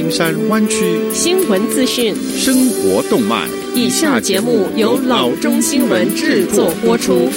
金山湾区新闻资讯、 生活动脉。 以下节目由老中新闻制作播出。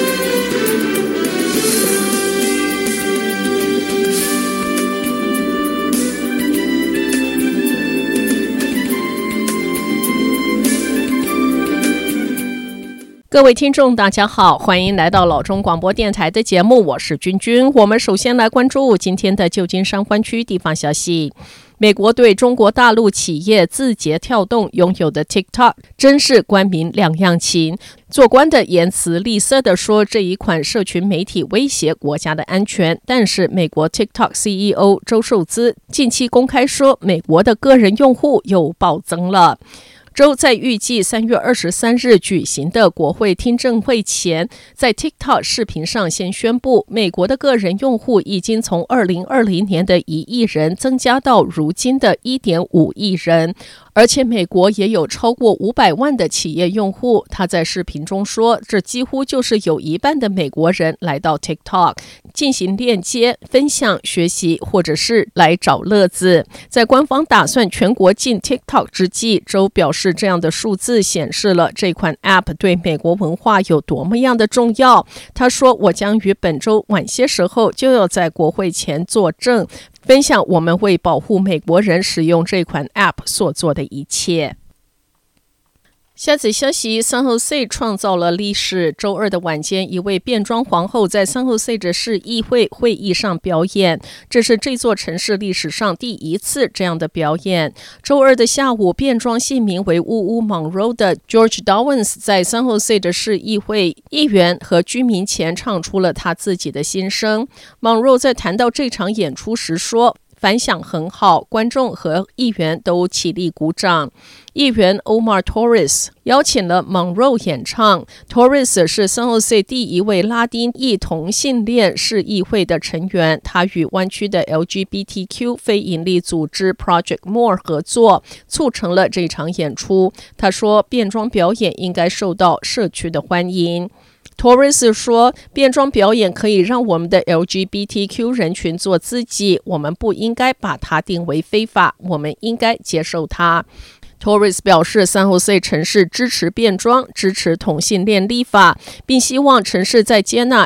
各位听众大家好，欢迎来到老中广播电台的节目，我是君君。我们首先来关注今天的旧金山湾区地方消息。美国对中国大陆企业字节跳动拥有的 TikTok 真是官民两样情。做官的言辞吝啬地说这一款社群媒体威胁国家的安全，但是美国 TikTok CEO 周受资近期公开说美国的个人用户又暴增了。周在预计3月23日举行的国会听证会前，在 TikTok 视频上先宣布，美国的个人用户已经从2020年的1亿人增加到如今的1.5亿人，而且美国也有超过500万的企业用户。他在视频中说，这几乎就是有一半的美国人来到 TikTok 进行链接、分享、学习，或者是来找乐子。在官方打算全国禁 TikTok 之际，周表示这样的数字显示了这款 App 对美国文化有多么样的重要。他说，我将于本周晚些时候就要在国会前作证，分享我们为保护美国人使用这款 App 所做的一切。下次消息， San Jose 创造了历史。周二的晚间，一位变装皇后在 San Jose 的市议会会议上表演，这是这座城市历史上第一次这样的表演。周二的下午，变装姓名为呜 Monroe 的 George Downs 在 San Jose 的市议会议员和居民前唱出了他自己的心声。Monroe 在谈到这场演出时说，反响很好，观众和议员都起立鼓掌。议员 Omar Torres 邀请了 Monroe 演唱。 Torres 是 San Jose 第一位拉丁裔同性恋市议会的成员，他与湾区的 LGBTQ 非营利组织 Project More 合作，促成了这场演出。他说，变装表演应该受到社区的欢迎。Torres 说，变装表演可以让我们的 LGBTQ 人群做自己，我们不应该把它定为非法，我们应该接受它。Torres 表示，San Jose 城市支持变装，支持同性恋立法，并希望城市在接纳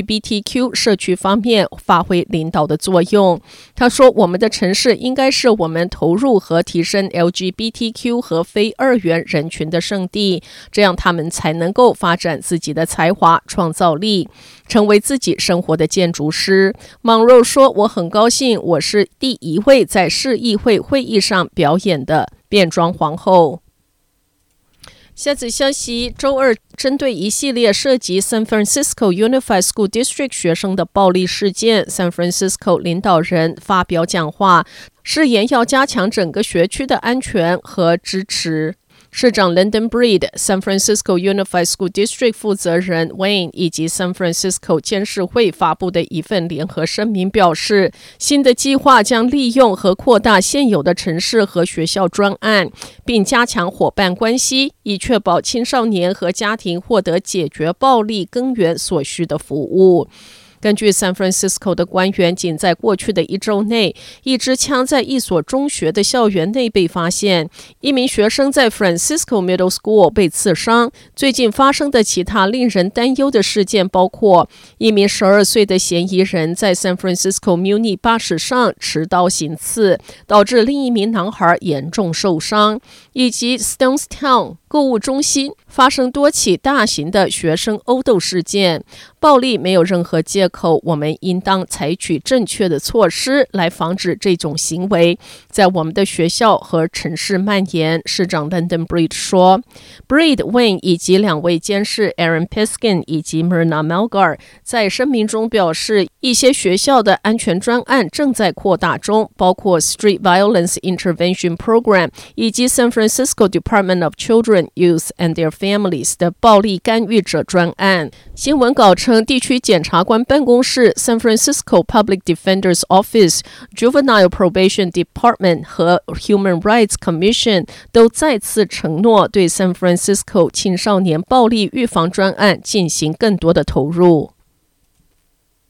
LGBTQ 社区方面发挥领导的作用。他说，我们的城市应该是我们投入和提升 LGBTQ 和非二元人群的圣地，这样他们才能够发展自己的才华、创造力，成为自己生活的建筑师。Monroe 说，我很高兴我是第一位在市议会会议上表演的变装皇后。下次消息，周二针对一系列涉及 San Francisco Unified School District 学生的暴力事件， San Francisco 领导人发表讲话，誓言要加强整个学区的安全和支持。市长 London Breed、San Francisco Unified School District 负责人 Wayne 以及 San Francisco 监事会发布的一份联合声明表示，新的计划将利用和扩大现有的城市和学校专案，并加强伙伴关系，以确保青少年和家庭获得解决暴力根源所需的服务。根据 San Francisco 的官员，仅在过去的1周内，一支枪在一所中学的校园内被发现，一名学生在 Francisco Middle School 被刺伤。最近发生的其他令人担忧的事件包括一名12岁的嫌疑人在 San Francisco Muni 巴士上持刀行刺，导致另一名男孩严重受伤，以及 Stonestown 购物中心发生多起大型的学生殴斗事件。暴力没有任何借口，我们应当采取正确的措施来防止这种行为在我们的学校和城市蔓延，市长 London Breed 说。Breed、Wayne 以及2位监事 Aaron Piskin 以及 Myrna Malgar 在声明中表示，一些学校的安全专案正在扩大中，包括 Street Violence Intervention Program 以及 San Francisco Department of Children, Youth and Their Families 的暴力干预者专案。新闻稿称，地区检察官办公室、San Francisco Public Defender's Office、Juvenile Probation Department 和 Human Rights Commission 都再次承诺对 San Francisco 青少年暴力预防专案进行更多的投入。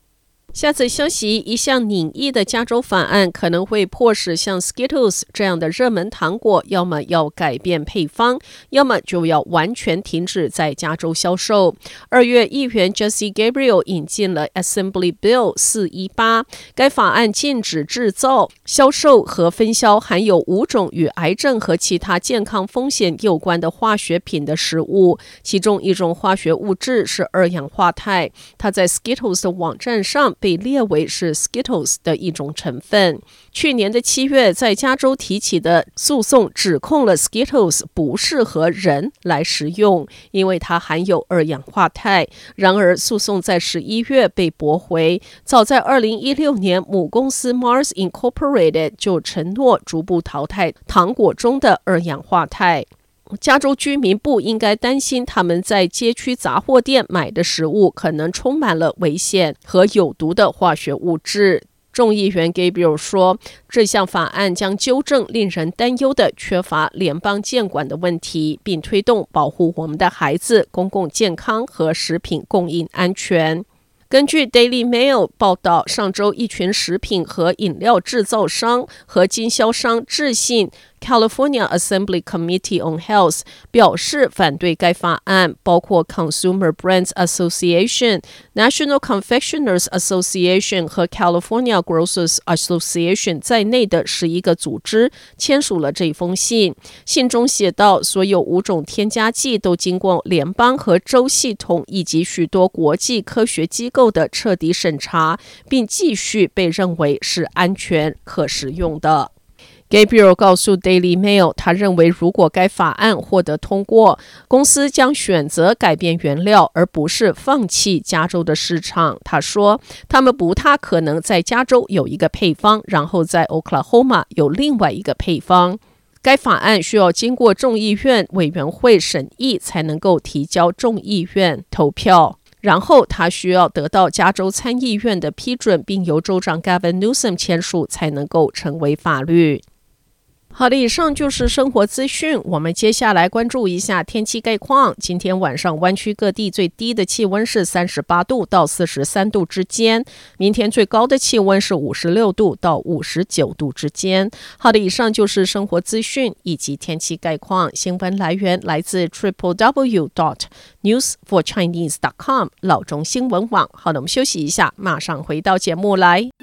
下次消息，一项拟议的加州法案可能会迫使像 Skittles 这样的热门糖果，要么要改变配方，要么就要完全停止在加州销售。2月，议员 Jesse Gabriel 引进了 Assembly Bill 418，该法案禁止制造、销售和分销含有5种与癌症和其他健康风险有关的化学品的食物，其中一种化学物质是二氧化钛，它在 Skittles 的网站上被列为是 Skittles 的一种成分。去年的7月，在加州提起的诉讼指控了 Skittles 不适合人来食用，因为它含有二氧化钛。然而，诉讼在11月被驳回。早在2016年，母公司 Mars Incorporated 就承诺逐步淘汰糖果中的二氧化钛。加州居民不应该担心他们在街区杂货店买的食物可能充满了危险和有毒的化学物质。众议员 Gabriel 说，这项法案将纠正令人担忧的缺乏联邦监管的问题，并推动保护我们的孩子、公共健康和食品供应安全。根据 Daily Mail 报道，上周一群食品和饮料制造商和经销商致信 California Assembly Committee on Health， 表示反对该法案，包括 Consumer Brands Association、National Confectioners Association 和 California Grocers Association 在内的11个组织签署了这封信。信中写道，所有5种添加剂都经过联邦和州系统以及许多国际科学机构的彻底审查，并继续被认为是安全可食用的。Gabriel 告诉 Daily Mail， 他认为如果该法案获得通过，公司将选择改变原料，而不是放弃加州的市场。他说，他们不太可能在加州有一个配方，然后在 Oklahoma 有另外一个配方。该法案需要经过众议院委员会审议，才能够提交众议院投票。然后他需要得到加州参议院的批准，并由州长 Gavin Newsom 签署，才能够成为法律。好的，以上就是生活资讯。我们接下来关注一下天气概况。今天晚上湾区各地最低的气温是38度到43度之间，明天最高的气温是56度到59度之间。好的，以上就是生活资讯以及天气概况。新闻来源来自 www.newsforchinese.com 老中新闻网。好的，我们休息一下，马上回到节目来。